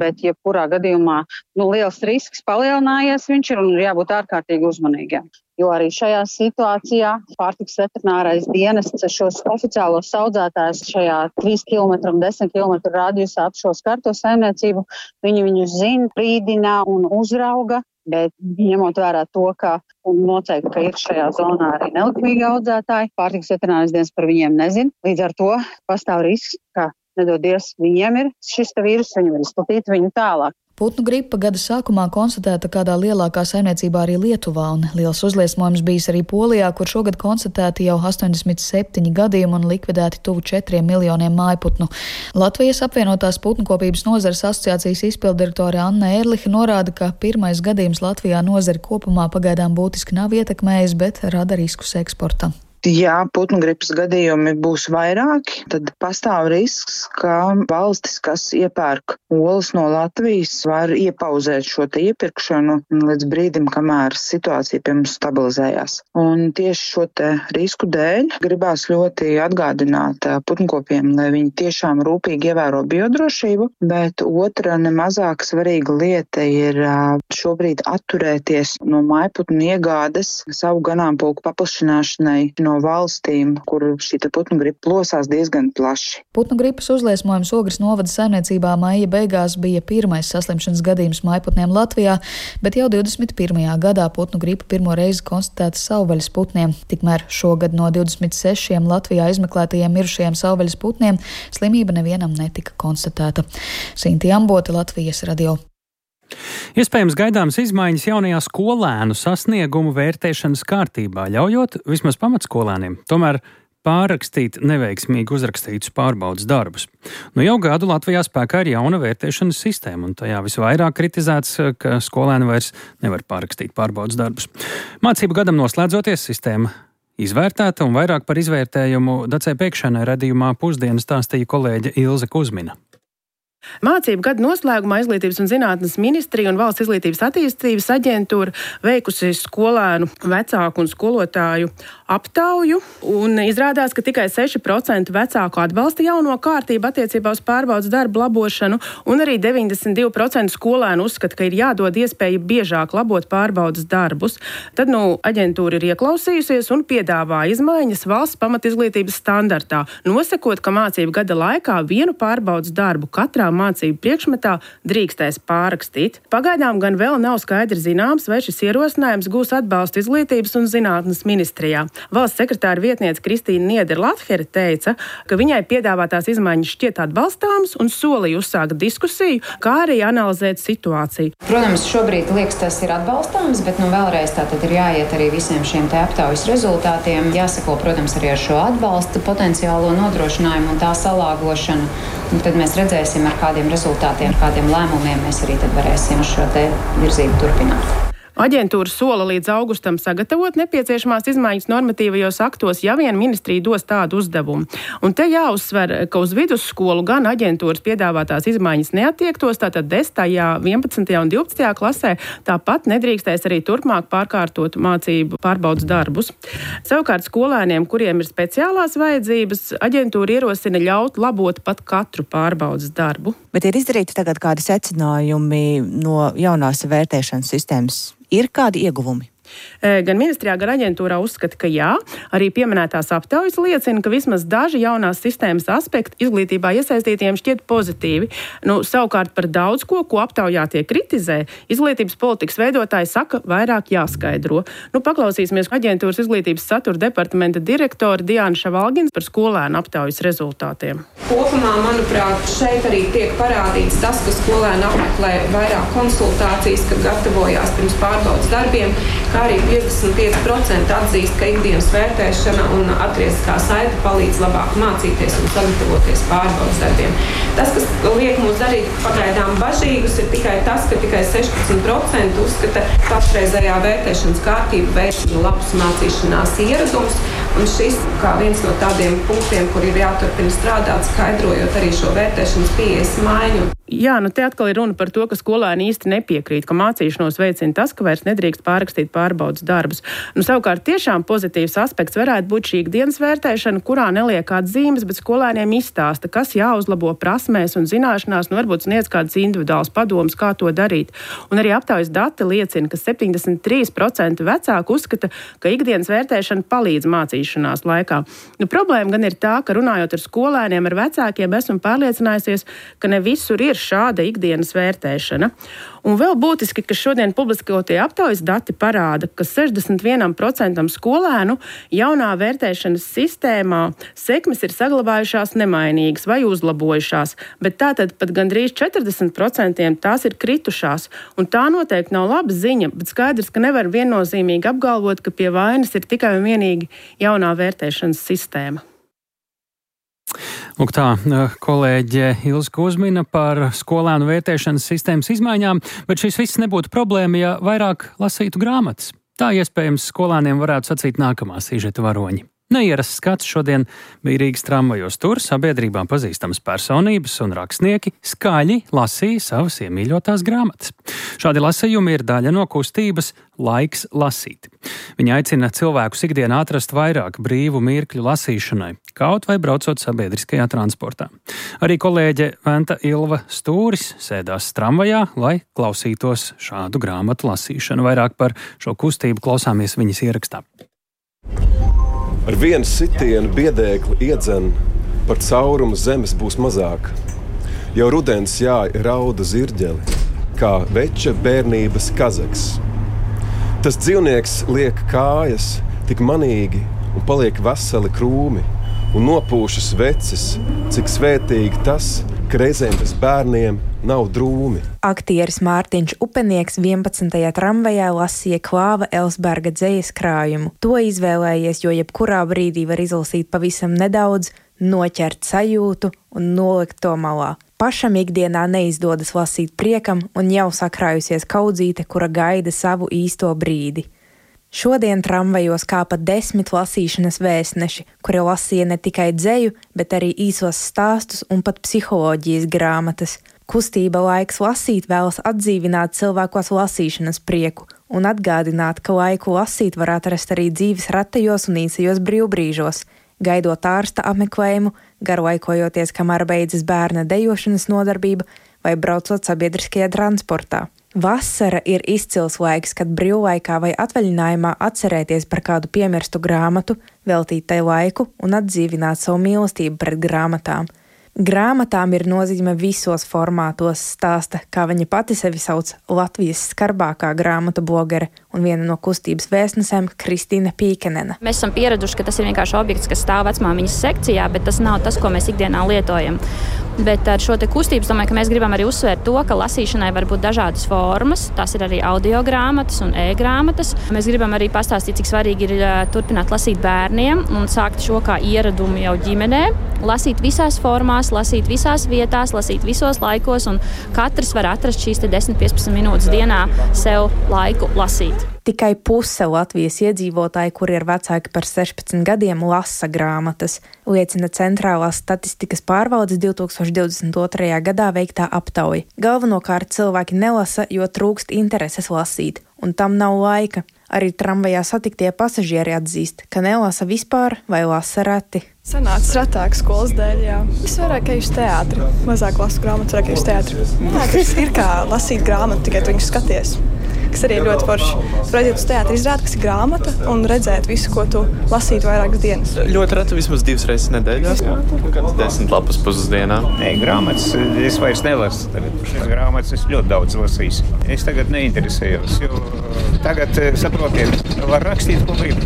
jebkurā gadījumā nu, liels risks palielinājies viņš ir un ir jābūt ārkārtīgi uzmanīgiem. Jo arī šajā situācijā pārtikas veterinārais dienests šos oficiālos audzētājus šajā trīs kilometru un desmit kilometru radiusā ap šo skarto saimniecību, viņi viņus zina, brīdina un uzrauga, bet ņemot vērā to, ka un noteikti, ka ir šajā zonā arī nelikumīgi audzētāji, pārtikas veterinārais dienests par viņiem nezina. Līdz ar to pastāv risks, ka nedodies viņiem ir šis vīrus, viņi var izplatīt viņu tālāk. Putnu gripa gada sākumā konstatēta kādā lielākā saimniecībā arī Lietuvā, un liels uzliesmojums bijis arī Polijā, kur šogad konstatēti jau astoņdesmit septiņi gadījumi un likvidēti tuvu četriem miljoniem mājputnu. Latvijas apvienotās putnkopības nozares asociācijas izpildirektore Anna Erliha norāda, ka pirmais gadījums Latvijā nozari kopumā pagaidām būtiski nav ietekmējis, bet rada riskus eksportam. Ja putnu gripas gadījumi būs vairāki, tad pastāv risks, ka valstis, kas iepērk olas no Latvijas, var iepauzēt šo te iepirkšanu līdz brīdim, kamēr situācija pie mums stabilizējās. Un tieši šo te risku dēļ gribās ļoti atgādināt putnkopiem, lai viņi tiešām rūpīgi ievēro biodrošību, bet otra nemazāk svarīga lieta ir šobrīd atturēties no mājputnu iegādes savu ganāmpulku paplašināšanai no no valstīm, kur šī putnu gripa plosās diezgan plaši. Putnu gripas uzliesmojums Ogres novada saimniecībā maija beigās bija pirmais saslimšanas gadījums mājputniem Latvijā, bet jau divdesmit pirmajā gadā putnu gripa pirmo reizi konstatēta savvaļas putniem. Tikmēr šogad no divdesmit sešiem Latvijā izmeklētajiem mirušajiem savvaļas putniem slimība nevienam netika konstatēta. Sinti Ambota, Latvijas radio. Iespējams gaidāmas izmaiņas jaunajā skolēnu sasniegumu vērtēšanas kārtībā, ļaujot vismaz pamatskolēniem tomēr pārrakstīt neveiksmīgi uzrakstītus pārbaudas darbus. Nu jau gadu Latvijā spēkā ir jauna vērtēšanas sistēma, un tajā visvairāk kritizēts, ka skolēni vairs nevar pārrakstīt pārbaudas darbus. Mācību gadam noslēdzoties, sistēma izvērtēta, un vairāk par izvērtējumu Dacei Pēkšanai radījumā Pusdienas stāstīja kolēģe Ilze Kuzmina. Mācību gada noslēgumā Izglītības un zinātnes ministrija un Valsts izglītības attīstības aģentūra veikusi skolēnu, vecāku un skolotāju aptauju, un izrādās, ka tikai seši procenti vecāku atbalsta jauno kārtību attiecībā uz pārbaudas darbu labošanu, un arī deviņdesmit divi procenti skolēnu uzskata, ka ir jādod iespēja biežāk labot pārbaudas darbus. Tad, nu, aģentūra ir ieklausījusies un piedāvā izmaiņas valsts pamatizglītības standartā, nosakot, ka mācību gada laikā vienu pārbaudas darbu katrā mācību priekšmetā drīkstēs pārrakstīt. Pagaidām gan vēl nav skaidri zināms, vai šis ierosinājums gūs atbalstu Izglītības un zinātnes ministrijā. Valsts sekretāra vietniece Kristīna Nieder-Lathere teica, ka viņai piedāvātās izmaiņas šķiet atbalstāmas un solīja uzsākt diskusiju, kā arī analizēt situāciju. Protams, šobrīd liekas, tas ir atbalstāms, bet nu vēlreiz tātad ir jāiet arī visiem šiem te aptaujas rezultātiem. Jāsako, protams, arī ar šo atbalsta potenciālo nodrošinājumu un tā salāgošanu. Un tad mēs redzēsim, ar kādiem rezultātiem, kādiem lēmumiem mēs arī tad varēsim šo te virzību turpināt. Aģentūra sola līdz augustam sagatavot nepieciešamās izmaiņas normatīvajos aktos, ja vien ministrija dos tādu uzdevumu. Un te jāuzsver, ka uz vidusskolu gan aģentūras piedāvātās izmaiņas neattiektos, tātad desmitajā, vienpadsmitajā un divpadsmitajā klasē tāpat nedrīkstēs arī turpmāk pārkārtot mācību pārbaudas darbus. Savukārt skolēniem, kuriem ir speciālās vajadzības, aģentūra ierosina ļaut labot pat katru pārbaudas darbu. Bet ir izdarīti tagad kādi secinājumi no jaunās vērtēšanas sistēmas? Ir kādi ieguvumi? Gan ministrijā, gan aģentūrā uzskata, ka jā. Arī pieminētās aptaujas liecina, ka vismaz daži jaunās sistēmas aspekti izglītībā iesaistītiem šķiet pozitīvi. Nu, savukārt par daudz ko, ko aptaujā tiek kritizē, izglītības politikas veidotāji saka, vairāk jāskaidro. Nu, paklausīsimies aģentūras izglītības satura departamenta direktora Diana Šavalgins par skolēnu aptaujas rezultātiem. Kopumā, manuprāt, šeit arī tiek parādīts tas, ka skolēni apmeklē vairāk konsultācijas, kad gatavojās pirms pārbaudas darbiem, kā arī piecdesmit pieci procenti atzīst, ka ikdienas vērtēšana un atgrieztiskā saite palīdz labāk mācīties un sagatavoties pārbaudas darbiem. Tas, kas liek mūs darīt pagaidām bažīgus, ir tikai tas, ka tikai sešpadsmit procenti uzskata pašreizējā vērtēšanas kārtība veicina labus mācīšanās ieradumus, un šis kā viens no tādiem punktiem, kur ir jāturpina strādāt, skaidrojot arī šo vērtēšanas pieejas maiņu. Jā, nu te atkal ir runa par to, ka skolēni īsti nepiekrīt, ka mācīšanos veicina tas, ka vairs nedrīkst pārrakstīt pārbaudas darbus. Nu, savukārt tiešām pozitīvs aspekts varētu būt šī ikdienas vērtēšana, kurā neliek atzīmes, bet skolēniem izstāsta, kas jāuzlabo prasmēs un zināšanās, nu varbūt sniedz kādas individuālas padomas, kā to darīt. Un arī aptaujas dati liecina, ka septiņdesmit trīs procenti vecāku uzskata, ka ikdienas vērtēšana palīdz mācīšanās laikā. Nu, problēma gan ir tā, ka runājot ar skolēniem, ar vecākiem, esmu pārliecinājusies, ka ne visur ir šāda ikdienas vērtēšana. Un vēl būtiski, ka šodien publiskotie aptaujas dati parāda, ka sešdesmit viens procents skolēnu jaunā vērtēšanas sistēmā sekmes ir saglabājušās nemainīgas vai uzlabojušās, bet tātad pat gandrīz četrdesmit procenti tās ir kritušās. Un tā noteikti nav laba ziņa, bet skaidrs, ka nevar viennozīmīgi apgalvot, ka pie vainas ir tikai un vienīgi jaunā vērtēšanas sistēma. Lūk tā, kolēģe Ilze Kuzmina par skolēnu vērtēšanas sistēmas izmaiņām, bet šis viss nebūtu problēma, ja vairāk lasītu grāmatas. Tā iespējams skolēniem varētu sacīt nākamā sižeta varoņi. Neierasts skats šodien bija Rīgas tramvajos. Tur sabiedrībām pazīstamas personības un rakstnieki skaļi lasīja savas iemīļotās grāmatas. Šādi lasījumi ir daļa no kustības Laiks lasīt. Viņi aicina cilvēkus ikdienā atrast vairāk brīvu mirkļu lasīšanai, kaut vai braucot sabiedriskajā transportā. Arī kolēģe Venta Ilva Stūris sēdās tramvajā, lai klausītos šādu grāmatu lasīšanu. Vairāk par šo kustību klausāmies viņas ierakstā. Ar vienu sitienu biedēkli iedzen, par caurumu zemes būs mazāk. Jau rudens jāj rauda zirģeli, kā veča bērnības kazaks. Tas dzīvnieks liek kājas tik manīgi un paliek veseli krūmi, un nopūšas vecis, cik svētīgi tas, ka reizēm bez bērniem nav drūmi. Aktieris Mārtiņš Upenieks vienpadsmitajā tramvajā lasīja Klāva Elsberga dzejas krājumu. To izvēlējies, jo jebkurā brīdī var izlasīt pavisam nedaudz, noķert sajūtu un nolikt to malā. Pašam ikdienā neizdodas lasīt priekam un jau sakrājusies kaudzīte, kura gaida savu īsto brīdi. Šodien tramvajos kāpa desmit lasīšanas vēstneši, kuri lasīja ne tikai dzeju, bet arī īsos stāstus un pat psiholoģijas grāmatas. Kustība Laiks lasīt vēlas atdzīvināt cilvēkos lasīšanas prieku un atgādināt, ka laiku lasīt var atrast arī dzīves ratajos un īsajos brīvbrīžos, gaidot ārsta apmeklējumu, garlaikojoties, kamēr beidzas bērna dejošanas nodarbība vai braucot sabiedriskajā transportā. Vasara ir izcils laiks, kad brīvlaikā vai atvaļinājumā atcerēties par kādu piemirstu grāmatu, veltīt tai laiku un atdzīvināt savu mīlestību pret grāmatām. Grāmatām ir nozīme visos formātos, stāsta, kā viņa pati sevi sauc, Latvijas skarbākā grāmatu blogere un viena no kustības vēstnesēm Kristīna Pīkenena. Mēs esam pieraduši, ka tas ir vienkārši objekts, kas stāv vecmāmiņas sekcijā, bet tas nav tas, ko mēs ikdienā lietojam. Bet ar šo te kustību, domāju, ka mēs gribam arī uzsvērt to, ka lasīšanai var būt dažādas formas. Tās ir arī audio grāmatas un e-grāmatas. Mēs gribam arī pastāstīt, cik svarīgi ir turpināt lasīt bērniem un sākt šo kā ieradumu jau ģimenē. Lasīt visās formās, lasīt visās vietās, lasīt visos laikos, un katrs var atrast šīs desmit līdz piecpadsmit minūtes dienā sev laiku lasīt. Tikai puse Latvijas iedzīvotāji, kuri ir vecāki par sešpadsmit gadiem, lasa grāmatas, liecina Centrālās statistikas pārvaldes divi tūkstoši divdesmit otrajā gadā veiktā aptauja. Galvenokārt cilvēki nelasa, jo trūkst intereses lasīt, un tam nav laika. Arī tramvajā satiktie pasažieri atzīst, ka nelasa vispār vai lasa reti. Sanācis retāk skolas dēļ, jā. Es vairāk eju uz teātri, mazāk lasu grāmatas, vairāk eju uz teātri. Jā, tas ir kā lasīt grāmatu, tikai tu viņu skaties. Kas arī ir ļoti forši. Tur aiziet uz teātri izrādi, kas ir grāmata, un redzēt visu, ko tu lasītu vairākas dienas. Ļoti reti, vismaz divas reizes nedēļā. Kāds desmit lapas pusdienā. Nē, grāmatas es vairs nelasu. Tagad šīs grāmatas es ļoti daudz lasīju. Es tagad neinteresējos, jo tagad, saprotiet, var rakstīt, ko grib.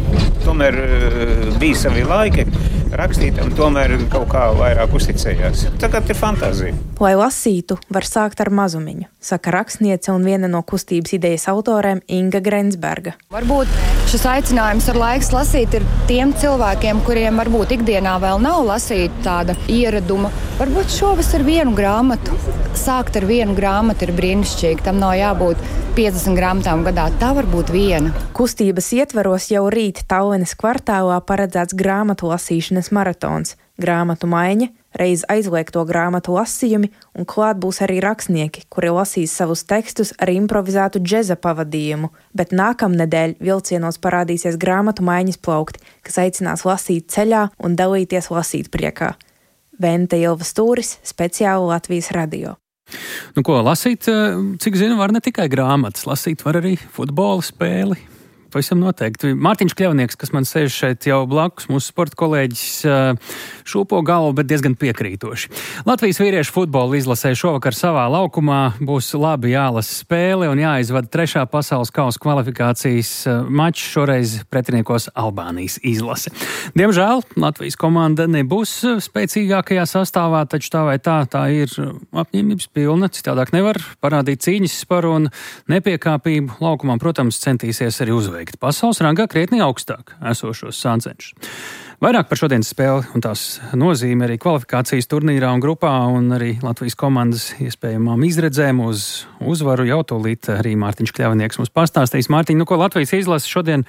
Tomēr bija savi laiki rakstīt, un tomēr kaut kā vairāk uzticējās. Tagad ir fantāzija. Lai lasītu, var sākt ar mazumiņu, saka rakstniece un viena no kustības idejas autorēm Inga Grensberga. Varbūt šis aicinājums ar Laiks lasīt ir tiem cilvēkiem, kuriem varbūt ikdienā vēl nav lasīt tāda ieraduma, Varbūt šovasar vienu grāmatu. Sākt ar vienu grāmatu ir brīnišķīgi. Tam nav jābūt piecdesmit grāmatām gadā. Tā var būt viena. Kustības ietveros jau rīt Tallinas kvartālā paredzēts grāmatu lasīšanas maratons. Grāmatu maiņa, reiz aizliegto grāmatu lasījumi un klāt būs arī rakstnieki, kuri lasīs savus tekstus ar improvizētu džeza pavadījumu. Bet nākamnedēļ vilcienos parādīsies grāmatu maiņas plaukti, kas aicinās lasīt ceļā un dalīties lasīt priekā. Vente Ilva Stūris, speciāli Latvijas radio. Nu, ko lasīt, cik zinu, var ne tikai grāmatas, lasīt var arī futbola spēli. Pavisam noteikti. Mārtiņš Kļavnieks, kas man sēž šeit jau blakus, mūsu sporta kolēģis, šūpo galvu, bet diezgan piekrītoši. Latvijas vīriešu futbola izlasē šovakar savā laukumā būs labi jālasa spēle un jāizvada trešā pasaules kausa kvalifikācijas mačs, šoreiz pretiniekos Albānijas izlase. Diemžēl Latvijas komanda nebūs spēcīgākajā sastāvā, taču tā vai tā, tā ir apņēmības pilna, citādāk nevar parādīt cīņas sparu un nepiekāpību. Laukumā, protams, centīsies arī uzveikt pasaules rangā krietni augstāk esošos sāncenšus. Vairāk par šodienas spēli un tās nozīme arī kvalifikācijas turnīrā un grupā un arī Latvijas komandas iespējamām izredzēm uz uzvaru jau tūlīt arī Mārtiņš Kļavnieks mums pastāstīs. Mārtiņ, nu ko Latvijas izlase šodien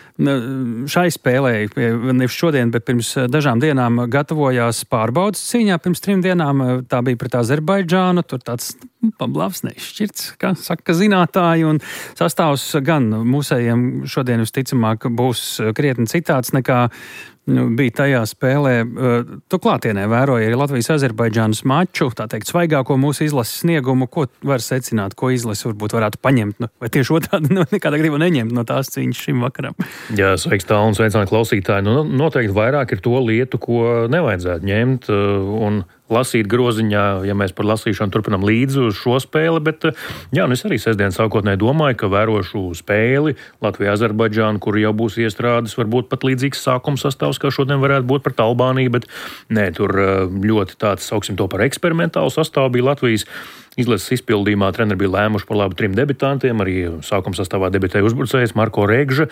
šai spēlē, nevis šodien, bet pirms dažām dienām gatavojās pārbaudas cīņā. Pirms trim dienām tā bija pret Azerbaidžānu, tur tāds pablāvs nešķirts, kā saka zinātāji, un sastāvs gan mūsējiem šodien visticamāk būs krietni citāds nekā nu, bija tajā spēlē. Tu klātienē vēroji arī Latvijas-Azerbaidžānas maču, tā teikt, svaigāko mūsu izlases sniegumu. Ko var secināt, ko izlase varbūt varētu paņemt? Nu, vai tieši otrādi nu, nekādā gribu neņemt no tās cīņas šim vakaram? Jā, sveiks tālu un sveicināt klausītāji. Nu, noteikti vairāk ir to lietu, ko nevajadzētu ņemt un lasīt groziņā, ja mēs par lasīšanu turpinām līdzi uz šo spēli, bet jā, nu es arī sestdien sākotnēji domāju, ka vērošu spēli Latvija-Azerbaidžāna, kur jau būs iestrādes, varbūt pat līdzīgs sākuma sastāvs, kā šodien varētu būt pret Albāniju, bet nē, tur ļoti tāds, sauksim to par eksperimentālu sastāvu bija Latvijas izlases izpildījumā. Treneri bija lēmuši par labu trim debitantiem, arī sākuma sastāvā debitēja uzbrucējs Marko Regža.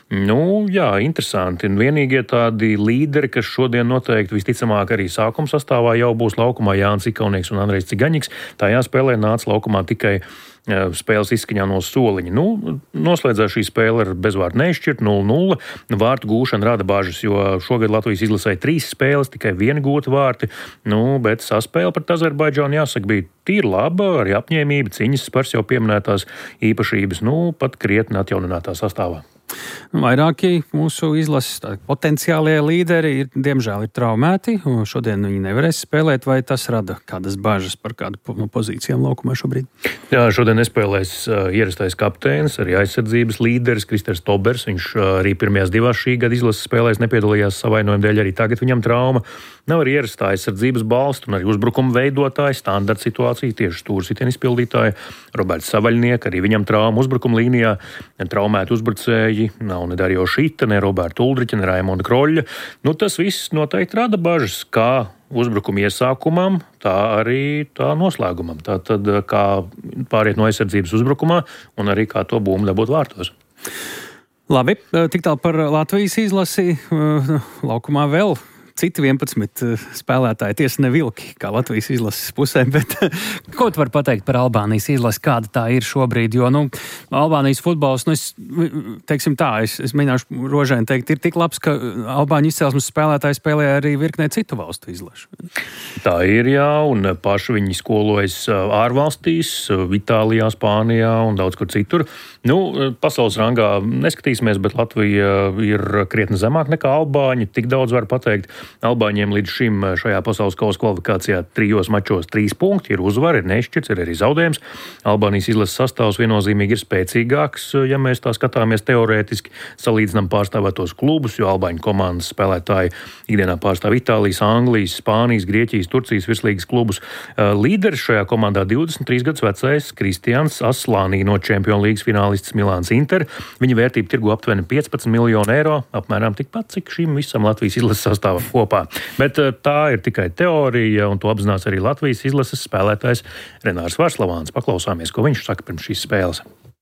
Nu, jā, interesanti. Un vienīgie tādi līderi, kas šodien noteikti visticamāk arī sākuma sastāvā jau būs laukumā, Jānis Ikaunieks un Andrejs Cigaņiks. Tajā spēlē nāca laukumā tikai spēles izskaņā no soliņa. Nu, noslēdzās šī spēle ar bezvārdu neizšķirt, nulle nulle. Vārtu gūšana rada bažas, jo šogad Latvijas izlasēja trīs spēles, tikai viena gūta vārti. Nu, bet saspēle pret Azerbaidžānu, jāsaka, bija tīri laba, arī apņēmība, ciņas spars jau pieminētās īpašības, nu, pat krietni atjauninātā sastāvā. Vairāki mūsu izlases potenciālie līderi ir, diemžēl, ir traumēti, un šodien viņi nevarēs spēlēt, vai tas rada kādas bažas par kādu no pozīcijām laukumā šobrīd? Jā, šodien nespēlēs uh, ierastais kapteinis, arī aizsardzības līderis Kristers Tobers. Viņš uh, arī pirmajās divās šī gada izlases spēlēs nepiedalījās savainojuma dēļ, arī tagad viņam trauma. Nav arī ierastā aizsardzības balsts un arī uzbrukuma veidotāji, standarta situācija, tieši stūrsitienu izpildītāji Roberts Savaļnieks, arī viņam trauma uzbrukuma līnijā, traumēti uzbrucēji, nav ne Darjo Šita, ne Roberta Uldriķa, ne Raimonda Kroļa. Nu, tas viss noteikti rada bažas, kā uzbrukuma iesākumam, tā arī tā noslēgumam. Tā tad kā pāriet no aizsardzības uzbrukumā un arī kā to būmu dabūt vārtos. Labi, tik tālu par Latvijas izlasi. Laukumā vēl citi vienpadsmit spēlētāji, tiesa ne vilki, kā Latvijas izlases pusē, bet ko tu vari pateikt par Albānijas izlasi, kāda tā ir šobrīd, jo, nu, Albānijas futbols, nu, es, teiksim tā, es, es mēģināšu rožēni teikt, ir tik labs, ka Albāņu izcelsmes spēlētāji spēlē arī virknē citu valstu izlašu. Tā ir, jā, un paši viņi skolojas ārvalstīs, Itālijā, Spānijā un daudz kur citur. Nu, pasaules rangā neskatīsimies, bet Latvija ir krietni zemāk nekā Albāņi, tik daudz var pateikt. Albāņiem līdz šim šajā pasaules kausa kvalifikācijā trijos mačos trīs punkti, ir uzvar, ir nešķirts, ir arī zaudējums. Albānijas izlases sastāvs viennozīmīgi ir spēcīgāks, ja mēs tā skatāmies teorētiski, salīdzinām pārstāvētos klubus, jo Albāņu komandas spēlētāji ikdienā pārstāv Itālijas, Anglijas, Spānijas, Grieķijas, Turcijas virslīgas klubus. Līderis šajā komandā divdesmit trīs gadus vecais Kristians Aslānī no Čempionu līgas finālists Milāns Inter. Viņa vērtība tirgu aptuveni piecpadsmit miljonu eiro, apmēram tikpat, cik šim visam Latvijas izlases sastāvam kopā. Bet tā ir tikai teorija, un to apzinās arī Latvijas izlases spēlētājs Renārs Varslavāns. Paklausāmies, ko viņš saka pirms šīs spēles.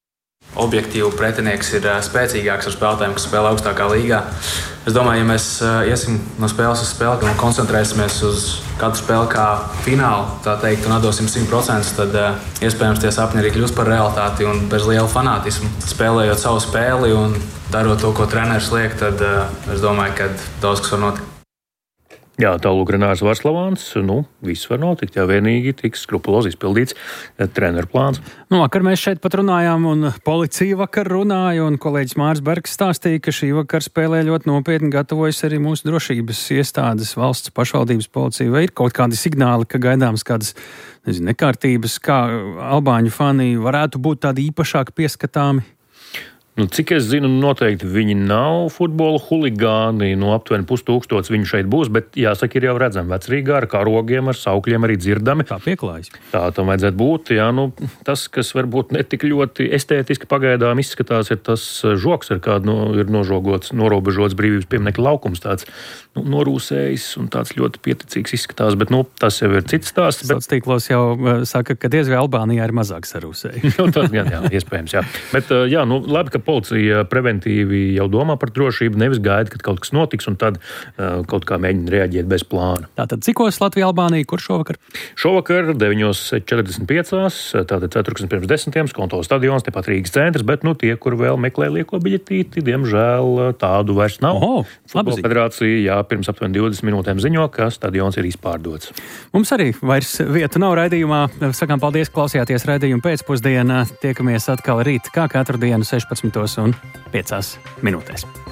objektīvi pretinieks ir spēcīgāks ar spēlētājiem, kas spēlē augstākā līgā. Es domāju, ja mēs iesim no spēles uz spēli un koncentrēsimies uz katru spēli kā finālu, tā teikt, un atdosim simt procentus, tad iespējams tie sapņi arī kļūs par realitāti un bez liela fanātismu. Spēlējot savu spēli un darot to, ko treneris liek, tad es domāju, ka daudz kas var notikt. Jā, tālūk Renārs Varslavāns, nu, viss var notikt, ja vienīgi tiks skrupulozi izpildīts treneru plāns. Nu, vakar mēs šeit pat runājām, un policija vakar runāja, un kolēģis Māris Bergs stāstīja, ka šī vakar spēlē ļoti nopietni gatavojas arī mūsu drošības iestādes, valsts pašvaldības policija. Vai ir kaut kādi signāli, ka gaidāms kādas, nezinu, nekārtības, kā albāņu fani varētu būt tādi īpašāk pieskatāmi? Nu, cik es zinu, noteikti viņi nav futbola huligāni, no aptuveni pustūkstots viņi šeit būs, bet jāsaka, ir jau redzami vecrīgā ar karogiem, ar saukļiem arī dzirdami. Tā pieklājas. Tā tam vajadzētu būt, jā, nu, tas, kas varbūt netik ļoti estētiski pagaidām izskatās, ir tas žoks, ar kādu no, ir nožogots, norobežots brīvības pieminekļa laukums, tāds nu, norūsējis un tāds ļoti pieticīgs izskatās, bet, nu, tas jau ir cits stāsts. Bet... Sociālos tīklos jau saka, ka diez vai Albānijā ir mazāk sarūsēji. nu, tas gan, jā, iespējams, jā. Bet, jā, nu, labi, ka policija preventīvi jau domā par drošību, nevis gaida, kad kaut kas notiks, un tad uh, kaut kā mēģina reaģēt bez plāna. Tātad cikos Latvija Albānija, kur šovakar? Šovakar deviņos četrdesmit piecās, tātad ceturksnis pirms desmitiem, Skonto stadions, tepat Rīgas centrs, bet nu tie, kur vēl meklē lieko biļetīti, diemžēl tādu vairs nav. Oho, Futbola federācija, jā, pirms aptuveni divdesmit minūtēm ziņo, ka stadions ir izpārdots. Mums arī vairs vietu nav raidījumā. Sakām paldies, klausījāties raidījumu pēcpusdienā. Tiekamies atkal rīt, kā katru dienu sešpadsmitos un piecās minūtēs.